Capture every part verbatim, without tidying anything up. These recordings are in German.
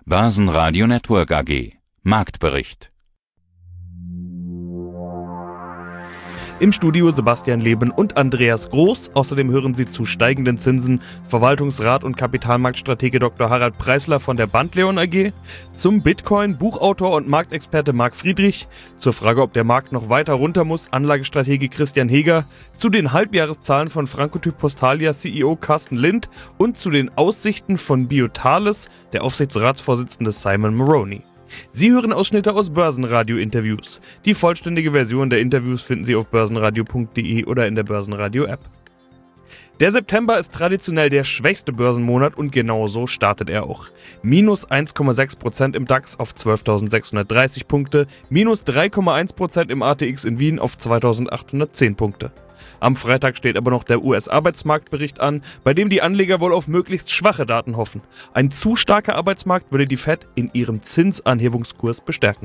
Börsenradio Network A G. Marktbericht. Im Studio Sebastian Leben und Andreas Groß. Außerdem hören Sie zu steigenden Zinsen Verwaltungsrat und Kapitalmarktstratege Doktor Harald Preisler von der Bandleon A G, zum Bitcoin Buchautor und Marktexperte Marc Friedrich, zur Frage, ob der Markt noch weiter runter muss, Anlagestratege Christian Heger, zu den Halbjahreszahlen von Frankotyp Postalia C E O Carsten Lind und zu den Aussichten von Biothales, der Aufsichtsratsvorsitzende Simon Moroney. Sie hören Ausschnitte aus Börsenradio-Interviews. Die vollständige Version der Interviews finden Sie auf börsenradio punkt de oder in der Börsenradio-App. Der September ist traditionell der schwächste Börsenmonat und genau so startet er auch. Minus eins Komma sechs Prozent im DAX auf zwölftausendsechshundertdreißig Punkte, minus drei Komma eins Prozent im A T X in Wien auf zweitausendachthundertzehn Punkte. Am Freitag steht aber noch der U S-Arbeitsmarktbericht an, bei dem die Anleger wohl auf möglichst schwache Daten hoffen. Ein zu starker Arbeitsmarkt würde die Fed in ihrem Zinsanhebungskurs bestärken.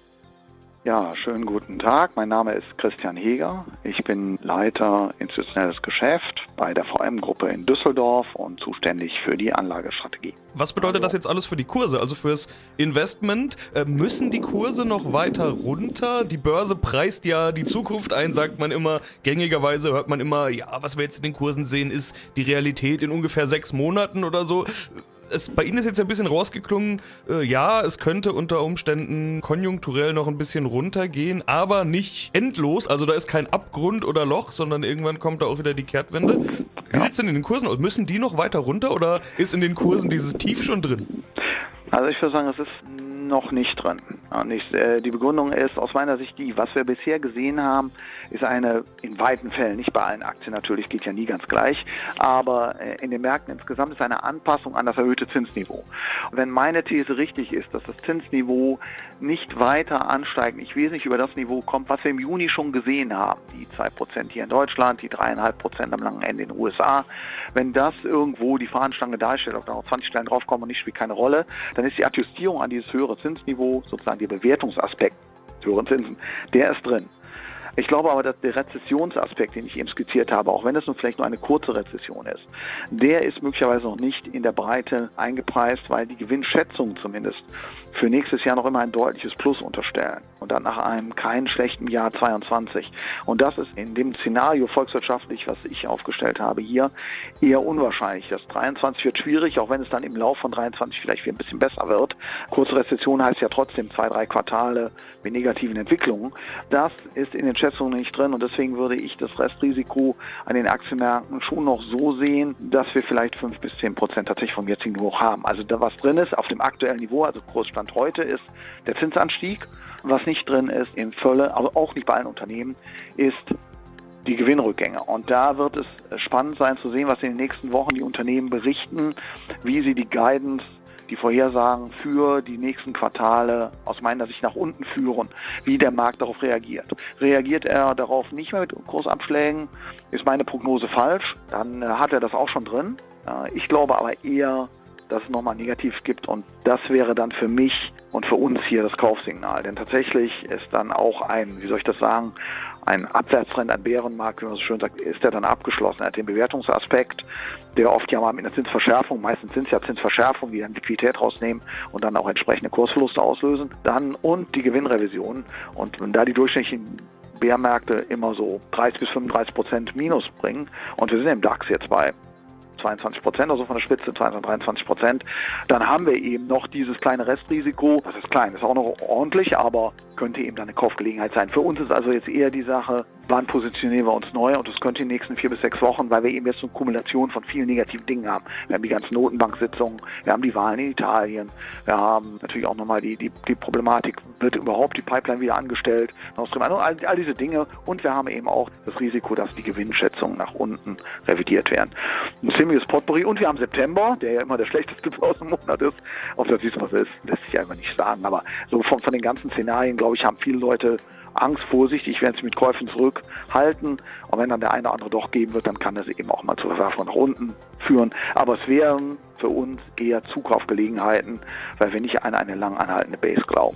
Ja, schönen guten Tag. Mein Name ist Christian Heger. Ich bin Leiter institutionelles Geschäft bei der V M-Gruppe in Düsseldorf und zuständig für die Anlagestrategie. Was bedeutet das jetzt alles für die Kurse, also fürs Investment? Äh, müssen die Kurse noch weiter runter? Die Börse preist ja die Zukunft ein, sagt man immer. Gängigerweise hört man immer, ja, was wir jetzt in den Kursen sehen, ist die Realität in ungefähr sechs Monaten oder so. Es, bei Ihnen ist jetzt ein bisschen rausgeklungen, äh, ja, es könnte unter Umständen konjunkturell noch ein bisschen runtergehen, aber nicht endlos, also da ist kein Abgrund oder Loch, sondern irgendwann kommt da auch wieder die Kehrtwende. Wie sieht es denn in den Kursen aus? Müssen die noch weiter runter oder ist in den Kursen dieses Tief schon drin? Also ich würde sagen, es ist noch nicht drin. Und ich, äh, die Begründung ist aus meiner Sicht die, was wir bisher gesehen haben, ist eine in weiten Fällen, nicht bei allen Aktien natürlich, geht ja nie ganz gleich, aber äh, in den Märkten insgesamt ist eine Anpassung an das erhöhte Zinsniveau. Und wenn meine These richtig ist, dass das Zinsniveau nicht weiter ansteigt, nicht wesentlich über das Niveau kommt, was wir im Juni schon gesehen haben, die zwei Prozent hier in Deutschland, die drei Komma fünf Prozent am langen Ende in den U S A, wenn das irgendwo die Fahnenstange darstellt, ob da noch zwanzig Stellen draufkommen und nicht, spielt keine Rolle, dann ist die Adjustierung an dieses höhere Zinsniveau, sozusagen der Bewertungsaspekt des höheren Zinsen, der ist drin. Ich glaube aber, dass der Rezessionsaspekt, den ich eben skizziert habe, auch wenn es nun vielleicht nur eine kurze Rezession ist, der ist möglicherweise noch nicht in der Breite eingepreist, weil die Gewinnschätzungen zumindest für nächstes Jahr noch immer ein deutliches Plus unterstellen und dann nach einem keinen schlechten Jahr zweiundzwanzig. Und das ist in dem Szenario volkswirtschaftlich, was ich aufgestellt habe, hier eher unwahrscheinlich. Das dreiundzwanzig wird schwierig, auch wenn es dann im Lauf von dreiundzwanzig vielleicht wieder ein bisschen besser wird. Kurze Rezession heißt ja trotzdem zwei, drei Quartale mit negativen Entwicklungen. Das ist in den Schätzungen nicht drin und deswegen würde ich das Restrisiko an den Aktienmärkten schon noch so sehen, dass wir vielleicht fünf bis zehn Prozent tatsächlich vom jetzigen Niveau haben. Also da was drin ist auf dem aktuellen Niveau, also Kursstand heute ist der Zinsanstieg. Was nicht drin ist in Fülle, aber auch nicht bei allen Unternehmen, ist die Gewinnrückgänge. Und da wird es spannend sein zu sehen, was in den nächsten Wochen die Unternehmen berichten, wie sie die Guidance, die Vorhersagen für die nächsten Quartale aus meiner Sicht nach unten führen, wie der Markt darauf reagiert. Reagiert er darauf nicht mehr mit Kursabschlägen, ist meine Prognose falsch, dann hat er das auch schon drin. Ich glaube aber eher, dass es nochmal negativ gibt und das wäre dann für mich und für uns hier das Kaufsignal. Denn tatsächlich ist dann auch ein, wie soll ich das sagen, ein Abwärtstrend, ein Bärenmarkt, wie man so schön sagt, ist der dann abgeschlossen. Er hat den Bewertungsaspekt, der oft ja mal mit einer Zinsverschärfung, meistens sind es ja Zinsverschärfungen, die dann Liquidität rausnehmen und dann auch entsprechende Kursverluste auslösen. Dann und die Gewinnrevision. Und wenn da die durchschnittlichen Bärmärkte immer so dreißig bis fünfunddreißig Prozent Minus bringen und wir sind im DAX jetzt bei zweiundzwanzig Prozent, also von der Spitze zweiundzwanzig, dreiundzwanzig Prozent, dann haben wir eben noch dieses kleine Restrisiko. Das ist klein, ist auch noch ordentlich, aber könnte eben dann eine Kaufgelegenheit sein. Für uns ist also jetzt eher die Sache, wann positionieren wir uns neu und das könnte in den nächsten vier bis sechs Wochen, weil wir eben jetzt so eine Kumulation von vielen negativen Dingen haben. Wir haben die ganzen Notenbanksitzungen, wir haben die Wahlen in Italien, wir haben natürlich auch nochmal die, die, die Problematik, wird überhaupt die Pipeline wieder angestellt, all, all diese Dinge und wir haben eben auch das Risiko, dass die Gewinnschätzungen nach unten revidiert werden. Ein ziemliches Potpourri und wir haben September, der ja immer der schlechteste Börsenmonat ist, ob das wissen, was ist, lässt sich ja immer nicht sagen, aber so von, von den ganzen Szenarien, glaube ich, haben viele Leute Angst, vorsichtig, werden sich mit Käufen zurückhalten. Und wenn dann der eine oder andere doch geben wird, dann kann das eben auch mal zur Verwerfung nach unten führen. Aber es wären für uns eher Zukaufgelegenheiten, weil wir nicht an eine lang anhaltende Base glauben.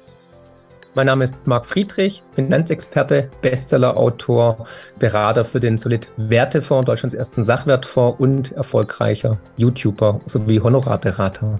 Mein Name ist Marc Friedrich, Finanzexperte, Bestsellerautor, Berater für den Solid Wertefonds, Deutschlands ersten Sachwertfonds und erfolgreicher YouTuber sowie Honorarberater.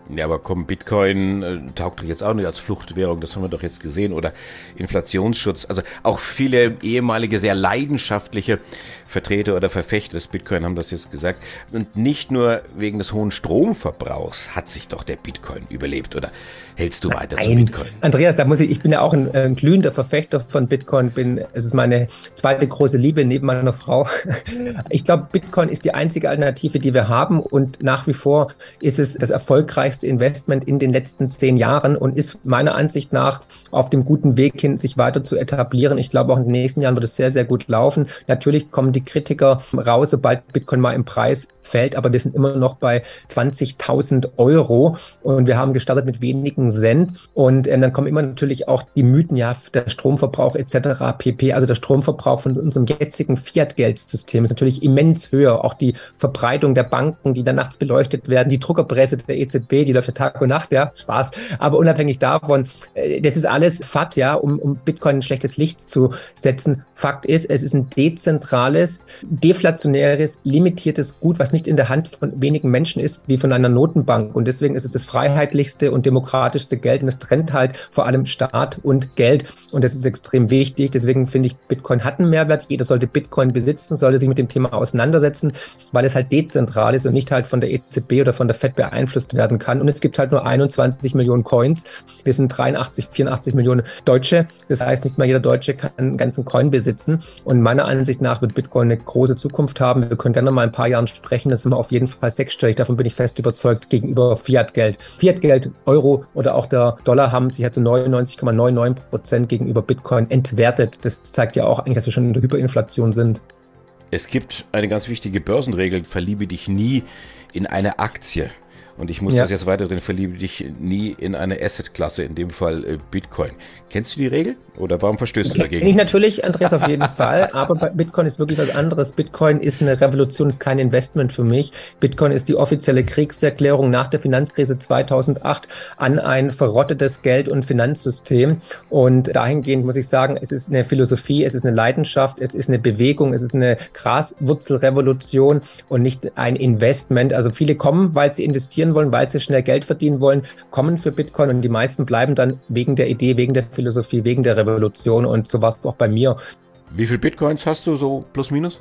Ja, aber komm, Bitcoin äh, taugt doch jetzt auch nicht als Fluchtwährung, das haben wir doch jetzt gesehen, oder Inflationsschutz. Also auch viele ehemalige, sehr leidenschaftliche Vertreter oder Verfechter des Bitcoin haben das jetzt gesagt. Und nicht nur wegen des hohen Stromverbrauchs hat sich doch der Bitcoin überlebt, oder hältst du weiter Nein. zum Bitcoin? Andreas, da muss ich, ich bin ja auch ein, ein glühender Verfechter von Bitcoin, bin, es ist meine zweite große Liebe neben meiner Frau. Ich glaube, Bitcoin ist die einzige Alternative, die wir haben, und nach wie vor ist es das erfolgreichste Investment in den letzten zehn Jahren und ist meiner Ansicht nach auf dem guten Weg hin, sich weiter zu etablieren. Ich glaube, auch in den nächsten Jahren wird es sehr, sehr gut laufen. Natürlich kommen die Kritiker raus, sobald Bitcoin mal im Preis fällt, aber wir sind immer noch bei zwanzigtausend Euro und wir haben gestartet mit wenigen Cent, und äh, dann kommen immer natürlich auch die Mythen, ja, der Stromverbrauch et cetera pp. Also der Stromverbrauch von unserem jetzigen Fiat-Geldsystem ist natürlich immens höher. Auch die Verbreitung der Banken, die dann nachts beleuchtet werden, die Druckerpresse der E Z B, die läuft ja Tag und Nacht, ja, Spaß. Aber unabhängig davon, äh, das ist alles Fakt, ja, um, um Bitcoin ein schlechtes Licht zu setzen. Fakt ist, es ist ein dezentrales, deflationäres, limitiertes Gut, was nicht in der Hand von wenigen Menschen ist, wie von einer Notenbank. Und deswegen ist es das freiheitlichste und demokratischste Geld, und es trennt halt vor allem Staat und Geld. Und das ist extrem wichtig. Deswegen finde ich, Bitcoin hat einen Mehrwert. Jeder sollte Bitcoin besitzen, sollte sich mit dem Thema auseinandersetzen, weil es halt dezentral ist und nicht halt von der E Z B oder von der Fed beeinflusst werden kann. Und es gibt halt nur einundzwanzig Millionen Coins. Wir sind dreiundachtzig, vierundachtzig Millionen Deutsche. Das heißt, nicht mal jeder Deutsche kann einen ganzen Coin besitzen. Und meiner Ansicht nach wird Bitcoin eine große Zukunft haben. Wir können gerne mal ein paar Jahren sprechen. Das sind wir auf jeden Fall sechsstellig. Davon bin ich fest überzeugt gegenüber Fiat-Geld. Fiat-Geld, Euro oder auch der Dollar haben sich halt zu neunundneunzig Komma neunundneunzig Prozent gegenüber Bitcoin entwertet. Das zeigt ja auch eigentlich, dass wir schon in der Hyperinflation sind. Es gibt eine ganz wichtige Börsenregel: verliebe dich nie in eine Aktie. Und ich muss ja. das jetzt weiter drin, verliebe dich nie in eine Assetklasse, in dem Fall äh, Bitcoin. Kennst du die Regel oder warum verstößt okay. du dagegen? Ich natürlich, Andreas, auf jeden Fall, aber bei Bitcoin ist wirklich was anderes. Bitcoin ist eine Revolution, ist kein Investment für mich. Bitcoin ist die offizielle Kriegserklärung nach der Finanzkrise zweitausendacht an ein verrottetes Geld- und Finanzsystem. Und dahingehend muss ich sagen, es ist eine Philosophie, es ist eine Leidenschaft, es ist eine Bewegung, es ist eine Graswurzelrevolution und nicht ein Investment. Also viele kommen, weil sie investieren wollen, weil sie schnell Geld verdienen wollen, kommen für Bitcoin, und die meisten bleiben dann wegen der Idee, wegen der Philosophie, wegen der Revolution, und so war es auch bei mir. Wie viel Bitcoins hast du, so plus minus?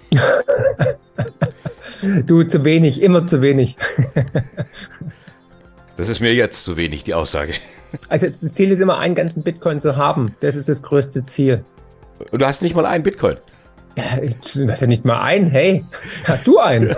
Du, zu wenig, immer zu wenig. Das ist mir jetzt zu wenig, die Aussage. Also das Ziel ist immer, einen ganzen Bitcoin zu haben. Das ist das größte Ziel. Und du hast nicht mal einen Bitcoin? Ja, ich weiß ja nicht mal einen. Hey, hast du einen?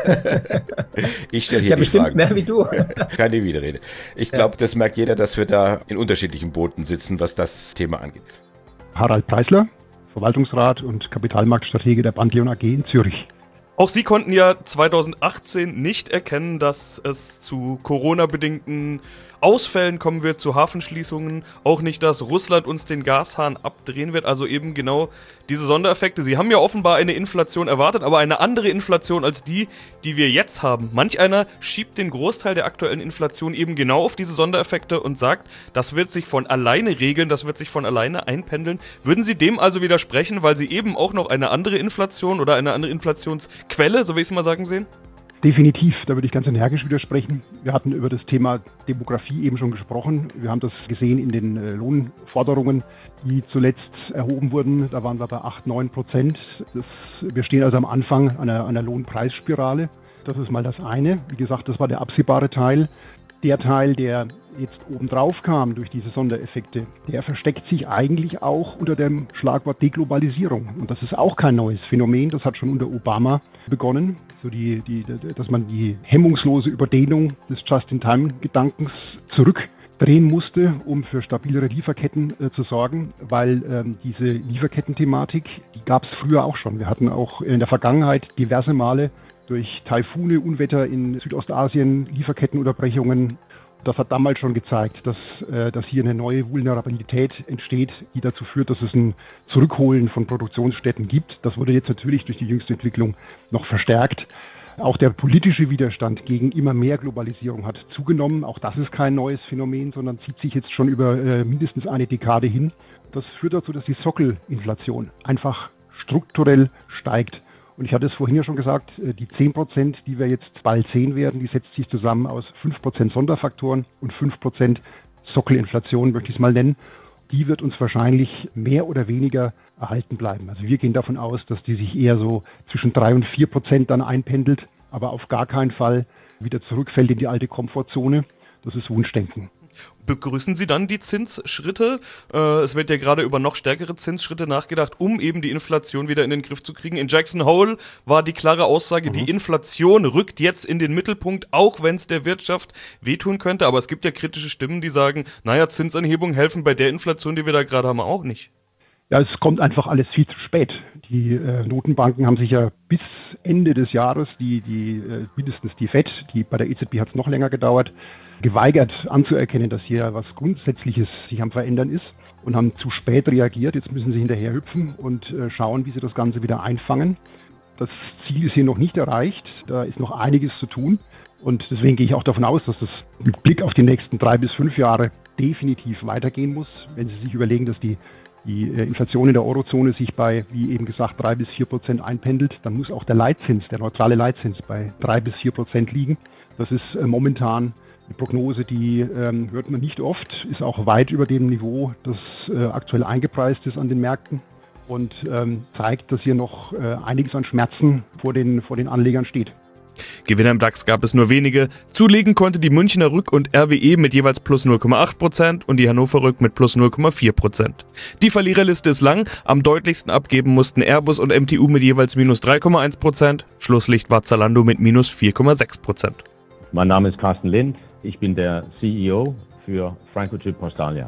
Ich stelle hier ja, die bestimmt Fragen. Mehr wie du. Keine Widerrede. Ich glaube, ja. das merkt jeder, dass wir da in unterschiedlichen Booten sitzen, was das Thema angeht. Harald Preisler, Verwaltungsrat und Kapitalmarktstratege der Bandleon A G in Zürich. Auch Sie konnten ja zweitausendachtzehn nicht erkennen, dass es zu Corona-bedingten Ausfällen kommen wird, zu Hafenschließungen, auch nicht, dass Russland uns den Gashahn abdrehen wird, also eben genau diese Sondereffekte. Sie haben ja offenbar eine Inflation erwartet, aber eine andere Inflation als die, die wir jetzt haben. Manch einer schiebt den Großteil der aktuellen Inflation eben genau auf diese Sondereffekte und sagt, das wird sich von alleine regeln, das wird sich von alleine einpendeln. Würden Sie dem also widersprechen, weil Sie eben auch noch eine andere Inflation oder eine andere Inflationsquelle, so will ich es mal sagen, sehen? Definitiv, da würde ich ganz energisch widersprechen. Wir hatten über das Thema Demografie eben schon gesprochen. Wir haben das gesehen in den äh, Lohnforderungen, die zuletzt erhoben wurden. Da waren wir bei acht, neun Prozent. Das, wir stehen also am Anfang einer, einer Lohnpreisspirale. Das ist mal das eine. Wie gesagt, das war der absehbare Teil. Der Teil, der jetzt obendrauf kam durch diese Sondereffekte, der versteckt sich eigentlich auch unter dem Schlagwort Deglobalisierung. Und das ist auch kein neues Phänomen. Das hat schon unter Obama begonnen. So die, die, dass man die hemmungslose Überdehnung des Just-in-Time-Gedankens zurückdrehen musste, um für stabilere Lieferketten äh, zu sorgen, weil ähm, diese Lieferketten-Thematik, die gab es früher auch schon. Wir hatten auch in der Vergangenheit diverse Male durch Taifune, Unwetter in Südostasien, Lieferkettenunterbrechungen. Das hat damals schon gezeigt, dass, äh, dass hier eine neue Vulnerabilität entsteht, die dazu führt, dass es ein Zurückholen von Produktionsstätten gibt. Das wurde jetzt natürlich durch die jüngste Entwicklung noch verstärkt. Auch der politische Widerstand gegen immer mehr Globalisierung hat zugenommen. Auch das ist kein neues Phänomen, sondern zieht sich jetzt schon über äh, mindestens eine Dekade hin. Das führt dazu, dass die Sockelinflation einfach strukturell steigt. Und ich hatte es vorhin ja schon gesagt, die zehn Prozent, die wir jetzt bald sehen werden, die setzt sich zusammen aus fünf Prozent Sonderfaktoren und fünf Prozent Sockelinflation, möchte ich es mal nennen. Die wird uns wahrscheinlich mehr oder weniger erhalten bleiben. Also wir gehen davon aus, dass die sich eher so zwischen drei und vier Prozent dann einpendelt, aber auf gar keinen Fall wieder zurückfällt in die alte Komfortzone. Das ist Wunschdenken. Begrüßen Sie dann die Zinsschritte? Äh, es wird ja gerade über noch stärkere Zinsschritte nachgedacht, um eben die Inflation wieder in den Griff zu kriegen. In Jackson Hole war die klare Aussage, mhm. die Inflation rückt jetzt in den Mittelpunkt, auch wenn es der Wirtschaft wehtun könnte. Aber es gibt ja kritische Stimmen, die sagen, naja, Zinsanhebungen helfen bei der Inflation, die wir da gerade haben, auch nicht. Ja, es kommt einfach alles viel zu spät. Die äh, Notenbanken haben sich ja bis Ende des Jahres, die, die äh, mindestens die Fed, die bei der E Z B hat es noch länger gedauert, geweigert anzuerkennen, dass hier was Grundsätzliches sich am Verändern ist und haben zu spät reagiert. Jetzt müssen sie hinterher hüpfen und äh, schauen, wie sie das Ganze wieder einfangen. Das Ziel ist hier noch nicht erreicht. Da ist noch einiges zu tun. Und deswegen gehe ich auch davon aus, dass das mit Blick auf die nächsten drei bis fünf Jahre definitiv weitergehen muss. Wenn Sie sich überlegen, dass die die Inflation in der Eurozone sich bei, wie eben gesagt, drei bis vier Prozent einpendelt, dann muss auch der Leitzins, der neutrale Leitzins bei drei bis vier Prozent liegen. Das ist äh, momentan eine Prognose, die ähm, hört man nicht oft, ist auch weit über dem Niveau, das äh, aktuell eingepreist ist an den Märkten und ähm, zeigt, dass hier noch äh, einiges an Schmerzen vor den, vor den Anlegern steht. Gewinner im DAX gab es nur wenige. Zulegen konnte die Münchner Rück und R W E mit jeweils plus null Komma acht Prozent und die Hannover Rück mit plus null Komma vier Prozent. Die Verliererliste ist lang. Am deutlichsten abgeben mussten Airbus und M T U mit jeweils minus drei Komma eins Prozent. Schlusslicht war Zalando mit minus vier Komma sechs Prozent. Mein Name ist Carsten Lind. Ich bin der C E O für Franco-Chip Postalia.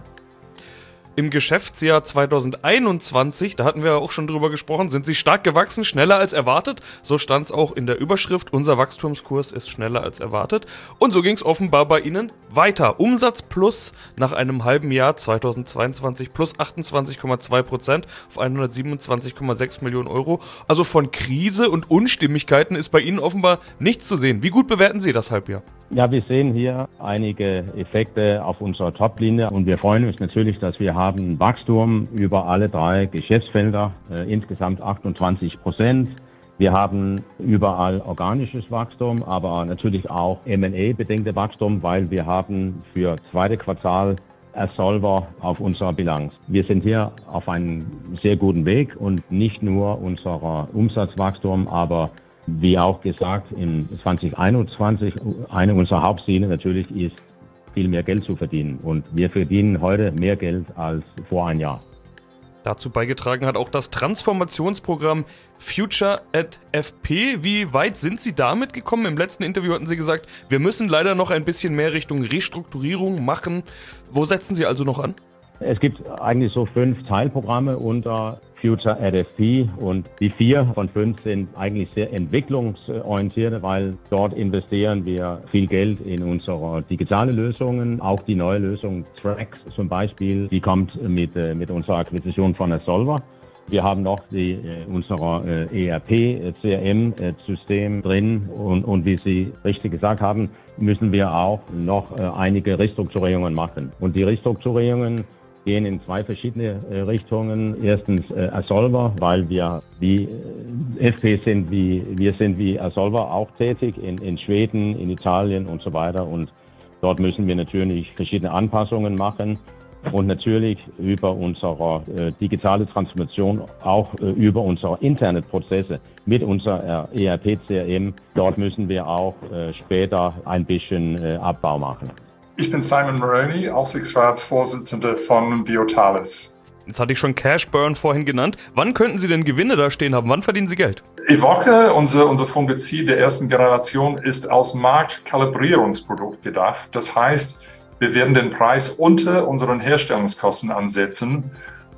Im Geschäftsjahr zweitausendeinundzwanzig, da hatten wir ja auch schon drüber gesprochen, sind sie stark gewachsen, schneller als erwartet. So stand es auch in der Überschrift, unser Wachstumskurs ist schneller als erwartet. Und so ging es offenbar bei Ihnen weiter. Umsatz plus nach einem halben Jahr zweitausendzweiundzwanzig plus achtundzwanzig Komma zwei Prozent auf hundertsiebenundzwanzig Komma sechs Millionen Euro. Also von Krise und Unstimmigkeiten ist bei Ihnen offenbar nichts zu sehen. Wie gut bewerten Sie das Halbjahr? Ja, wir sehen hier einige Effekte auf unserer Top-Linie und wir freuen uns natürlich, dass wir haben Wachstum über alle drei Geschäftsfelder, äh, insgesamt achtundzwanzig Prozent. Wir haben überall organisches Wachstum, aber natürlich auch M und A-bedingte Wachstum, weil wir haben für zweite Quartal Ersolver auf unserer Bilanz. Wir sind hier auf einem sehr guten Weg und nicht nur unser Umsatzwachstum, aber wie auch gesagt, in zwanzig einundzwanzig, eine unserer Hauptziele natürlich ist, viel mehr Geld zu verdienen. Und wir verdienen heute mehr Geld als vor einem Jahr. Dazu beigetragen hat auch das Transformationsprogramm Future at F P. Wie weit sind Sie damit gekommen? Im letzten Interview hatten Sie gesagt, wir müssen leider noch ein bisschen mehr Richtung Restrukturierung machen. Wo setzen Sie also noch an? Es gibt eigentlich so fünf Teilprogramme unter Future at F P und die vier von fünf sind eigentlich sehr entwicklungsorientiert, weil dort investieren wir viel Geld in unsere digitale Lösungen. Auch die neue Lösung Trax zum Beispiel, die kommt mit, mit unserer Akquisition von Ersolver. Wir haben noch die, unser E R P C R M-System drin und, und wie Sie richtig gesagt haben, müssen wir auch noch einige Restrukturierungen machen. Und die Restrukturierungen gehen in zwei verschiedene äh, Richtungen. Erstens äh, Ersolver, weil wir wie äh, F P sind, wie wir sind wie Ersolver auch tätig in, in Schweden, in Italien und so weiter. Und dort müssen wir natürlich verschiedene Anpassungen machen und natürlich über unsere äh, digitale Transformation auch äh, über unsere internen Prozesse mit unserer äh, E R P C R M. Dort müssen wir auch äh, später ein bisschen äh, Abbau machen. Ich bin Simon Moroney, Aufsichtsratsvorsitzender von Biotalis. Jetzt hatte ich schon Cash Burn vorhin genannt. Wann könnten Sie denn Gewinne da stehen haben? Wann verdienen Sie Geld? Evoque, unser, unser Fungizid der ersten Generation, ist als Marktkalibrierungsprodukt gedacht. Das heißt, wir werden den Preis unter unseren Herstellungskosten ansetzen,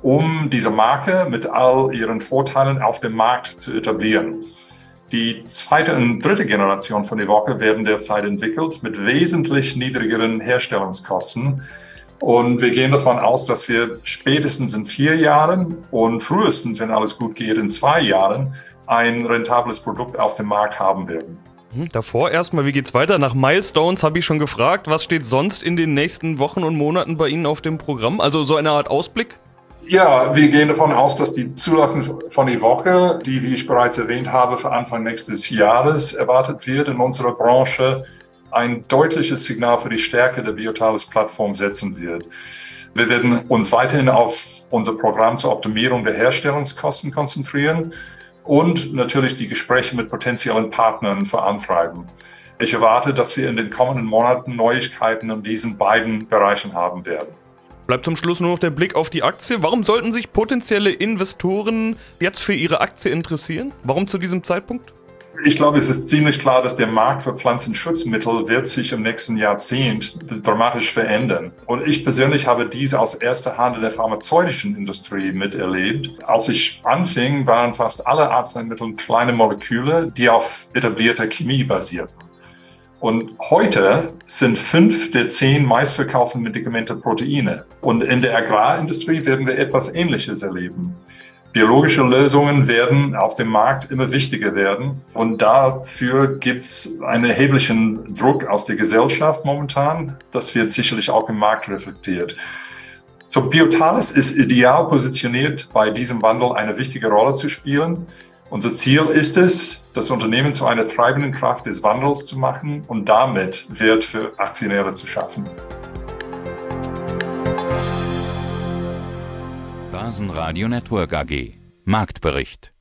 um diese Marke mit all ihren Vorteilen auf dem Markt zu etablieren. Die zweite und dritte Generation von Evoque werden derzeit entwickelt mit wesentlich niedrigeren Herstellungskosten. Und wir gehen davon aus, dass wir spätestens in vier Jahren und frühestens, wenn alles gut geht, in zwei Jahren ein rentables Produkt auf dem Markt haben werden. Davor erstmal, wie geht's weiter? Nach Milestones habe ich schon gefragt. Was steht sonst in den nächsten Wochen und Monaten bei Ihnen auf dem Programm? Also so eine Art Ausblick? Ja, wir gehen davon aus, dass die Zulassung von Evoque, die, wie ich bereits erwähnt habe, für Anfang nächstes Jahres erwartet wird, in unserer Branche ein deutliches Signal für die Stärke der Biotalis-Plattform setzen wird. Wir werden uns weiterhin auf unser Programm zur Optimierung der Herstellungskosten konzentrieren und natürlich die Gespräche mit potenziellen Partnern vorantreiben. Ich erwarte, dass wir in den kommenden Monaten Neuigkeiten in diesen beiden Bereichen haben werden. Bleibt zum Schluss nur noch der Blick auf die Aktie. Warum sollten sich potenzielle Investoren jetzt für ihre Aktie interessieren? Warum zu diesem Zeitpunkt? Ich glaube, es ist ziemlich klar, dass der Markt für Pflanzenschutzmittel wird sich im nächsten Jahrzehnt dramatisch verändern. Und ich persönlich habe dies aus erster Hand in der pharmazeutischen Industrie miterlebt. Als ich anfing, waren fast alle Arzneimittel kleine Moleküle, die auf etablierter Chemie basierten. Und heute sind fünf der zehn meistverkauften Medikamente Proteine. Und in der Agrarindustrie werden wir etwas Ähnliches erleben. Biologische Lösungen werden auf dem Markt immer wichtiger werden. Und dafür gibt es einen erheblichen Druck aus der Gesellschaft momentan. Das wird sicherlich auch im Markt reflektiert. So, Biotalis ist ideal positioniert, bei diesem Wandel eine wichtige Rolle zu spielen. Unser Ziel ist es, das Unternehmen zu einer treibenden Kraft des Wandels zu machen und damit Wert für Aktionäre zu schaffen. Börsenradio Network A G. Marktbericht.